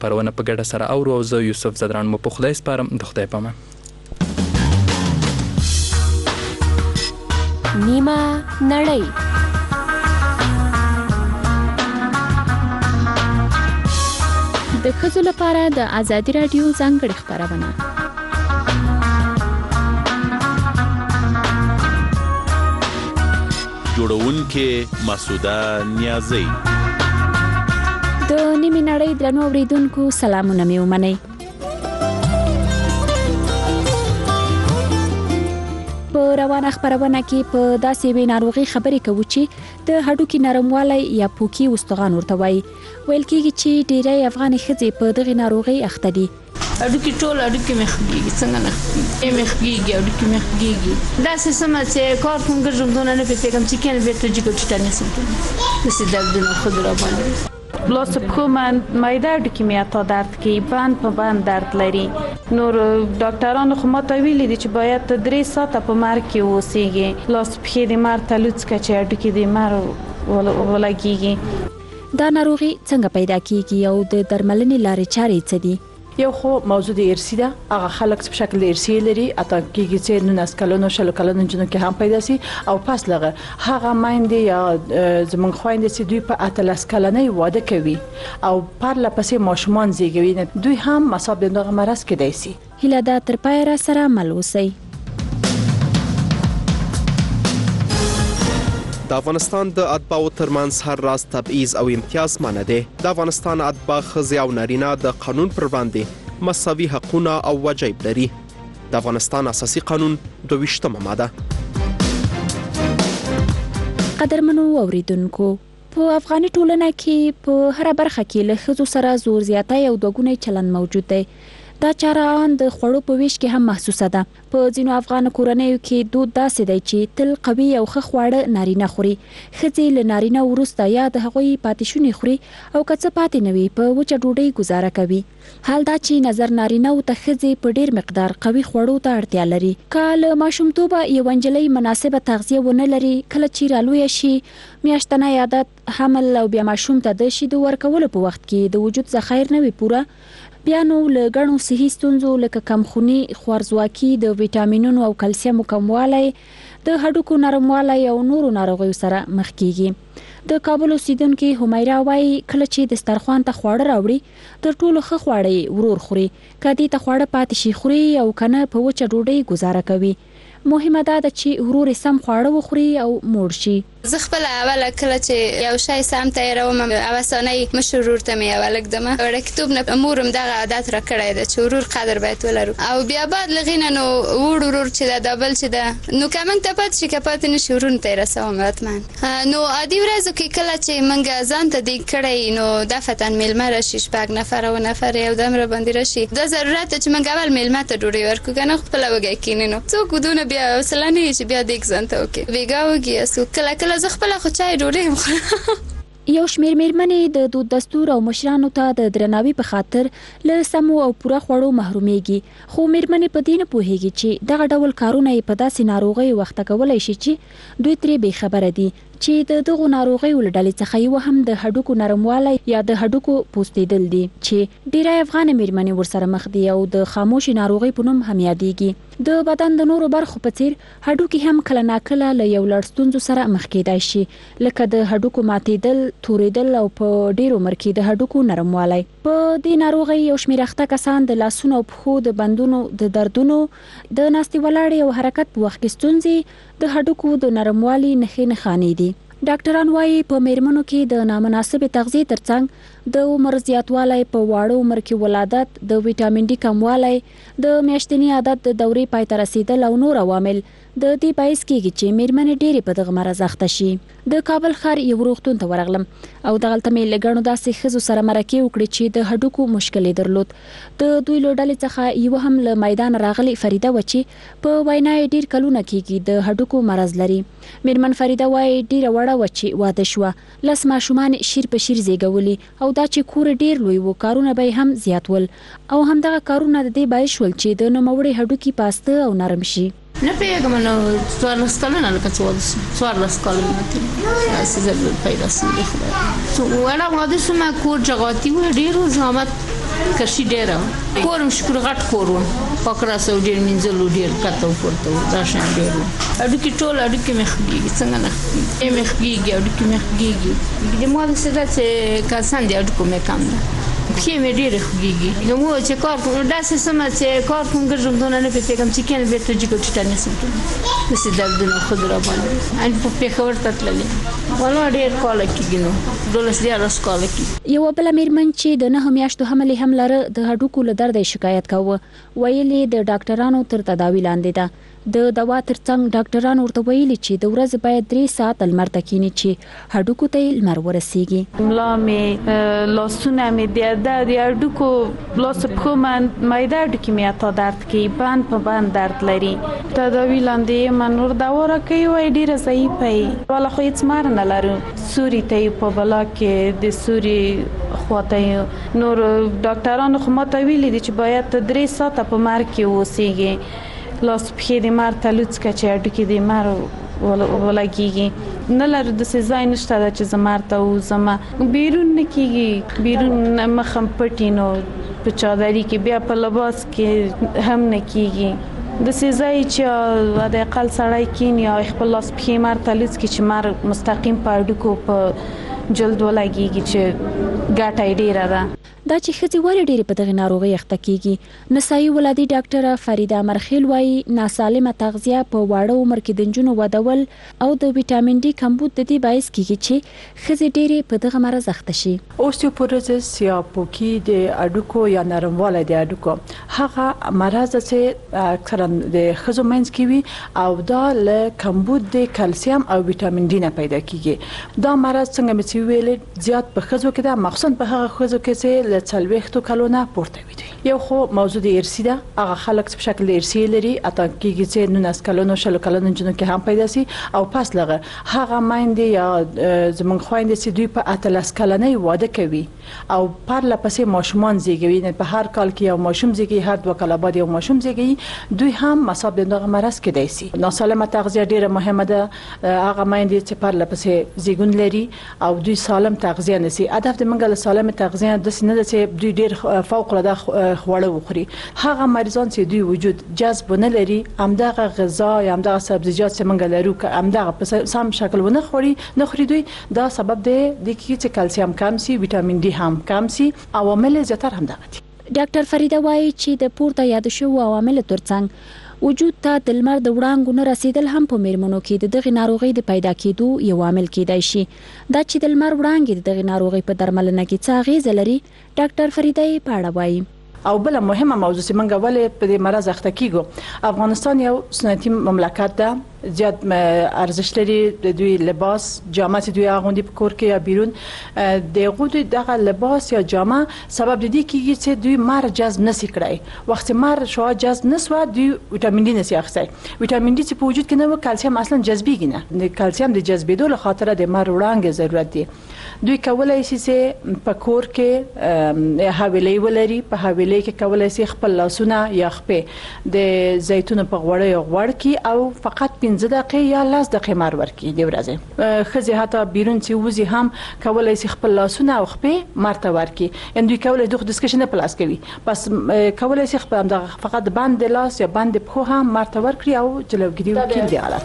خپرونه په ګډه سره اورو او زه یوسف زدران مو په خدای سپارم. د خدای په امان. نیمه نړۍ. د ښځو لپاره د ازادي راډیو ځانګړې خپرونه. جوړونکې مسعوده نیازی. د نیمه نړۍ درنو اوریدونکو سلامونه مې ومنئ. په روانه خبرونه کې په داسې وی ناروغي خبرې کوو چې د هډوکي نرموالی یا پوکي وستغان ورته وایي. ویل کېږي چې ډېری افغاني ښځې په دغې ناروغۍ اخته دي. هډوکي ټول هډوکي مې خوږېږي، څنګه نه خوږېږي، مې خوږېږي، هډوکي مې خوږېږي. داسې سمه چې کار کوم ګرځم دونه نه پوهېږم چې کله بېرته جګو ټیټانس وکړم، داسې دردونه خود را باندې. لاس پښو معده هډوکي مې اتا درد کوي، بند په بند درد لري. نور ډاکټرانو خو ماته ویلي دي چې باید 3 ساعته په مرګ کې اوسېږي. لاس پښې د مر ته لوڅ کړه چې هډوکي د مر ولګېږي. دا ناروغي څنګه پیدا کیږي او د درملنې لارې چارې څه دي؟ یو خو موضوع د ارثي ده، هغه خلک په شکل د ارثي لري، اته کېږي چې 19 کلونو 20 کلونو جنو کې هم پیدا سي. او پس لغه هغه مایندې یا زمونږ خويندې چې دوی په 18 کلنۍ واده کوي او پر لپسې ماشومان زیږوي، دوی هم مصاب دغه مرض کېدای شي. هیله ده تر پایه را سره مل اوسئ. د افغانستان د اتباعو ترمنځ هر راز تبعیض او امتیاز منع دی. د افغانستان اتباع ښځې او نارینه د قانون پر وړاندې مساوي حقونه او وجایب لري. د افغانستان اساسي قانون 22مه ماده. قدرمنو اوریدونکو، په افغاني ټولنه کې په هر برخه کې له ښځو سره زور زیاتی او دوګونی چلند موجود دی. دا چاره ان د خوړو په ویش کې هم محسوسه ده. په ځینو افغان کورنیو کې دود داسې دی چې تل قوي او ښه خواړه نارینه خوري. ښځې له نارینه وروسته یا د هغوی پاتې شونې خوري او که څه پاتې نه وي په وچه ډوډۍ ګزاره کوي. حال دا چې نظر نارینه او ته ښځې په ډیر مقدار قوي خوړو ته اړتیا لري. که له ماشومتوبه یو نجلۍ مناسبه تغذیه ونه لري، کله چې رالویه شي، میاشتنی عادت، حمل او بیا ماشوم ته د شیدو ورکولو په وخت کې د وجود ذخایر نه وي پوره، بیا نو له ګڼو صحي ستونزو لکه کمخوني، خوارځواکي، د ویټامینونو او کلسیم کموالی، د هډوکو نرموالی او نورو ناروغیو سره مخ کیږي. د کابل اوسیدونکې همیرا وایي کله چې دسترخوان ته خواړه راوړي تر ټولو ښه خواړه ورور خوري، که دې ته خواړه پاتې شي خوري او کنه په وچه ډوډۍ ګزاره کوي. مهمه ده چې ورور سم خواړه وخوري او موړ شي. زه خپل اوله کله چې یو شی سم تیاروم اوسانۍ مشر ورور ته مې اولګدم وړکتوب نه امورم دغه عادت را کړی ده چې ورور قدر باید ولرو او بیا بعد لغینه نو ورور چې دا دبل چې دا نو کوم ته پات شي کپات نشي ورون ته رسوم راتمن نو ادي ورځو کې کله چې منګه ځان ته دی کړی نو دفتن میلمه راشي شپږ نفر او نفر یو دمر باندې راشي دا ضرورت چې منګه اول میلمه ته ډوډۍ ورکو کنه خپل وګی کینې نو څوک دونه بیا وسلانه چې بیا دیګ ځان ته وکي ویګاوږي اسو کله کله زه خپل خو چای ډوډۍ مخه یو شمیر میرمنې د دود دستور او مشرانو ته د درناوي په خاطر له سمو او پوره خوړو محرومېږي، خو میرمنې په دې نه پوهېږي چې دغه ډول کارونه یې په داسې ناروغیو وخته کولی شي چې دوی ترې بې خبره دي چې د دغو ناروغیو له ډلې څخه یو هم د هډوکو نرموالی یا د هډوکو پوستېدل دي چې ډېری افغانې میرمنې ورسره مخ دي او د خاموشي ناروغۍ په نوم هم یادېږي. د بدن د نورو برخو په څیر هډوکي هم کله ناکله له یو لړ ستونزو سره مخ کېدای شي، لکه د هډوکو ماتېدل، تورېدل او په ډېر عمر کې د هډوکو نرموالی. په دې ناروغۍ یو شمېر اخته کسان د لاسونو او پښو د بندونو د دردونو، د ناستې ولاړې او حرکت په وخت کې ستونزې، د هډوکو د نرموالي نښې نښانې دي. ډاکټران وایي په میرمنو کې د نامناسبې تغذیې ترڅنګ د عمر زیاتوالی، په واړه عمر کې ولادت، د ویټامین ډي کموالی، د میاشتني عادت د دورې پای ته رسیدل او نور عوامل د دې باعث کېږي چې میرمنې ډېرې په دغه مرض اخته شي. د کابل ښار یو روغتون ته ورغلم او دغلته مې له ګڼو داسې ښځو سره مرکې وکړې چې د هډوکو مشکل یې درلود. د دوی له ډلې څخه یو هم له میدان راغلې فریده وه چې په وینا یې ډېر کلونه کېږي د هډوکو مرض لري. میرمن فریده وایي ډېره وړه وه چې واده شوه، 10 ماشومان شیر په شیر زیږولي او دا چې کور ډېر لوی و کارونه به یې هم زیات ول او همدغه کارونه د دې باعث شول چې د نوموړې هډوکي پاسته او نرم شي. نه پیغام نو 14 کلونه لکه 14 کلونه تاسو زه پیدا سم دي خو ولا واده سم کور جغاتی و ډیرو زحمت کشي ډېره کورم شکر غټ کورم پکړه سو ډېر منځلو ډېر کته ورته دا شان ډېر اډوکی ټول اډوکی مخګي څنګه نه مخګي اډوکی مخګي د مو د څه چې کسان دي اډوکو مې کم نه کې مې ډېر خوږي نو چې کار کوم داسې سم چې کار کوم ګرځم دونه نه پېږم چې کین به ته جګو ټټه نسم نسې دردونه خود را باندې ان په پیښور ته تللې ولا ډېر کال کېږي نو دولس دی راس کال کې یو بل میرمن چې د 9 میاشتو حملې هم لره د هډوکو له درد شکایت کاوه ویلي د ډاکټرانو تر تداوی لاندې ده د دوا ترڅنګ ډاکټرانو ورته ویلي چې د ورځې باید 3 ساعت لمر ته کینی چې هډوکو ته لمر ورسیږي ملا مې لاسونه مې د هډوکو لاس په معده هډوکي مې اته درد کوي باندې په باندې درد لري تداوی لاندې منور دوا راکوي وای ډیره ضعیفه ولا خو هیڅ مار نه لرو سوري ته په بلا کې د سوري خواته نور ډاکټرانو خو ماته ویلي دي چې باید 3 ساعت په مار کې اوسېږي لاس په د مار تلوڅ کچې هډوکي د مار ولګيږي نه لري د سزا نشته چې زمار ته او زما بیرون نه کیږي بیرون مخم پټینو په چادرې کې بیا په لباس کې هم نه کیږي د سزا چې د اقل سړی کین یا خپل لاس په مار تلوڅ کې چې مار مستقیم په هډوکو په جلد ولګيږي چې ګټه ډیره ده دا چې خځې ولې ډېرې په دغه ناروغي اخته کیږي نسایي ولادي ډاکټره فریده مرخیل وايي ناسالمه تغذیه په واړه عمر کې د نجونو ودول او د وټامین ډي کمبود د دې باعث کیږي چې خځې ډېرې په دغه مرض اخته شي اوستیوپوروزس یا پوکی د اډوکو یا نرموالی د اډوکو هغه مرض چې اکثرا د خځو منځ کې وي او دا له کمبود د کلسیم او وټامین ډي نه پیدا کیږي دا مرض څنګه مې ویل زیات په خځو کې ده مخصوصا په هغه خځو کې چې له 40 کلونو پورته وي یو خو موضوع د ارثي ده هغه خلک په شکل ارثي لري اته کېږي چې 19 کلونو 60 کلونو جنو کې هم پیدا سي او پس لغه هغه مایندې یا زمونږ خويندې چې دوی په 13 کلنۍ واده کوي او پر لپسې ماشومان زیږوي نه په هر کال کې یو ماشوم زیږي هر 2 کال بعد یو ماشوم زیږي دوی هم مصاب دغه مرض کېدای شي ناسالمه تغذیه ډیره مهمه ده هغه مایندې چې پر لپسې زیږون لري او دوی سالم تغذیه نسی هدف د منګل سالم تغذیه د سینې چې دوی ډیر فوق العاده خواړه وخوري هغه مریضان چې دوی وجود جذب نه لري همدغه غذا یا همدغه سبزیجات چې منګل لرو که همدغه په سم شکل ونه خوري دوی دا سبب دی چې کلسیم کم سي وټامین ډي هم کم سي عوامل زیاتره همدغه دي ډاکټر فریده وايي چې د پورته یاد شو عوامل ترڅنګ وجود ته د لمر د وړانګو نه رسیدل هم په میرمنو کې د دغه ناروغي د پیدا کېدو یو عامل کېدای شي دا چې د لمر وړانګې د دغه ناروغي په درملنه کې څه اغیز لري ډاکټر فریده یې پاړه وایي او بل مهمه موضوع چې منګه ولې په دې مرز اخته کیږو افغانستان یو سنتي مملکت ده زیات ارزش لري د دوی لباس جامه چې دوی اغوندي په کور کې یا بیرون د غوډ دغه لباس یا جامه سبب د دې کیږي چې دوی مار جذب نسی کړای وخت مار شو جذب نسو دوی وټامین ډي نسی اخسي وټامین ډي چې په وجود کې نه و کلسیم اصلا جذبېږي نه د کلسیم د جذبېدو لپاره د مار وړانګ ضرورت دی دوی کولای شي چې په کور کې حویلې ولري په حویلې کې کولای شي خپل لاسونه یا خپې د زیتون په غوړ کې او فقط 15 دقیقې یا 10 دقیقې مار ورکړي د ورځې خزي حتی بیرون چې وزي هم کولای شي خپل لاسونه او خپې مرته ورکړي ان دوی کولای دغه ډسکشن په لاس کوي بس کولای شي خپل فقط باندې لاس یا باندې په هم مرته ورکړي او جلوګیری وکړي د حالت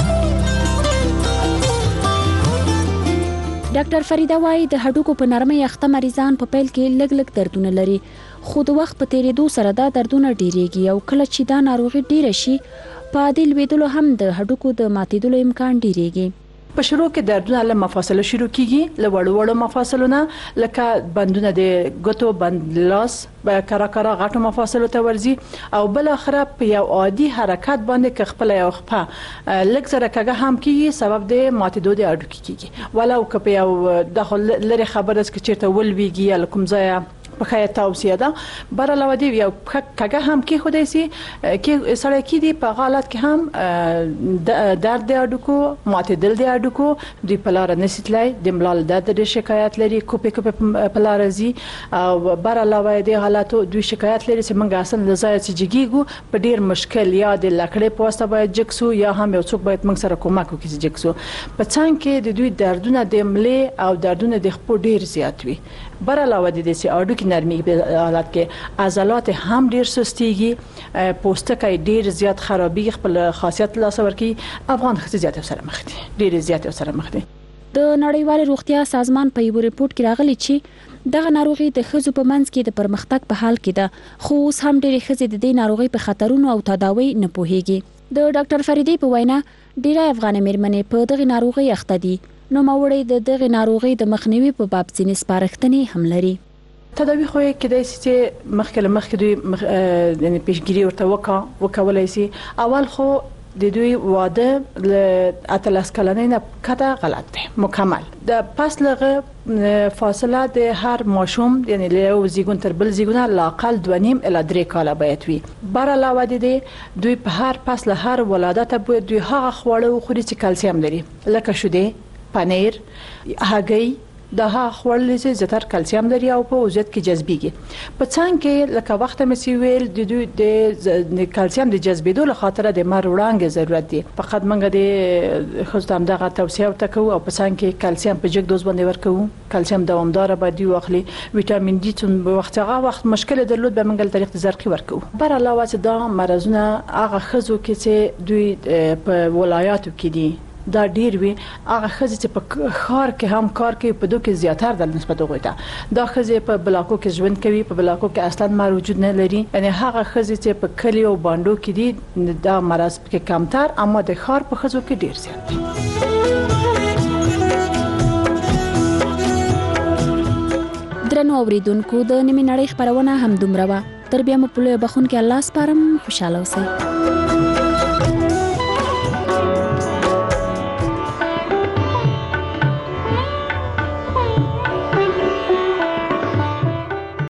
ډاکټر فریده وايي د هډوکو په نرمۍ اخته مریضان په پیل کې لګ دردونه لري خو د وخت په تیریدو سره دا دردونه ډیریږي او کله چې دا ناروغي ډیره شي په عادل ویدلو هم د هډوکو د ماتېدلو امکان ډیریږي په شروع کې دردونه له مفاصله شروع کیږي له وړو مفاصلونه لکه بندونه د ګوتو بند لاس کرا غټو مفاصلو ته ورځي او بل اخره په یو عادي حرکت باندې ک خپل یو خپه لږ زره کګه هم کیږي سبب د ماتېدو د اډوکی کیږي ولو ک په یو داخل لري خبره اس چې چیرته ولويږي یا کوم ځای په خیا توصیه ده بر علاوه دی یو کګه هم کې خدای سي کې سړی کې دی په حالت کې هم درد د اډوکو ماتېدل د اډوکو د پلار نسیتلای د ملال د شکایت لري کوپې پلار زی او بر علاوه دی حالاتو دوی شکایت لري چې موږ اصلا د ځای چې جګیګو په ډیر مشکل یا د لکړې په واسطه باید جکسو یا هم یو څوک باید موږ سره کومک وکړي جکسو په څنګه کې د دوی دردونه د ملې او دردونه د خپو ډیر زیات وي بر علاوه د دې چې اډوکی نرمي په حالت کې عضلات هم ډیر سستيږي پوستکی ډیر زیات خرابي خپل خاصیت لاس ورکی افغان ښځې زیات سره مخ دي ډیر زیات سره مخ دي د نړیوال روغتیا سازمان په یو ریپورت کې راغلی چې دغه ناروغي د ښځو په منځ کې د پرمختګ په حال کې ده خو اوس هم ډېرې ښځې د دې ناروغي په خطرونو او تداوی نه پوهیږي د ډاکټر فریدی په وینا ډېرې افغان مېرمنې په دغه ناروغي اخته دي نو ماوړې د دغه ناروغي د مخنیوي په باب ځینې سپارښتنې هم لري تداوی خو کېدای شي چې مخکې دوی یعنی پیشګیری ورته وکولای شي اول خو د دوی واده ل اتلس کلنۍ نه کده غلط دی مکمل د پس لغه فاصله د هر ماشوم یعنی له زیګون تر بل زیګونه لاقل 2.5 الی 3 کاله باید وي بر علاوه د دوی په هر پس له هر ولادت به دوی هغه خواړه خوري چې کلسیم لري لکه شیدې پنیر هګۍ د هغه خواړه چې زیاتره کلسیم لري او په وجود کې جذبيږي په څنګه کې لکه وخت مې سی ویل د دوی د کلسیم د جذبېدو لپاره د مر وړانګ ضرورت دي فقط منګه د خصوصا دغه توصيه وکړو او په څنګه کې کلسیم په جګ دوز باندې ورکو کلسیم دوامدار باندې واخلي وټامین ډي تون په وخت مشکل درلود به منګل طریق زرقي ورکو بر علاوه چې دا مرزونه هغه خزو کې چې دوی په ولایاتو کې دي دا ډیر وی هغه خزې چې په خار کې هم کار کوي په دوه کې زیاتره د نسبت وګړي دا خزې په بلاکو کې ژوند کوي په بلاکو کې اصلا موجود نه لري یعنی هغه خزې چې په کلی او باندو کې دي دا مرز کې کمتر اما د خار په خزو کې ډیر زیات دي درنو اوریدونکو د نیمه نړۍ خبرونه هم دومره وا تر بیا مو په لوی بخون کې الله سپارم خوشاله اوسئ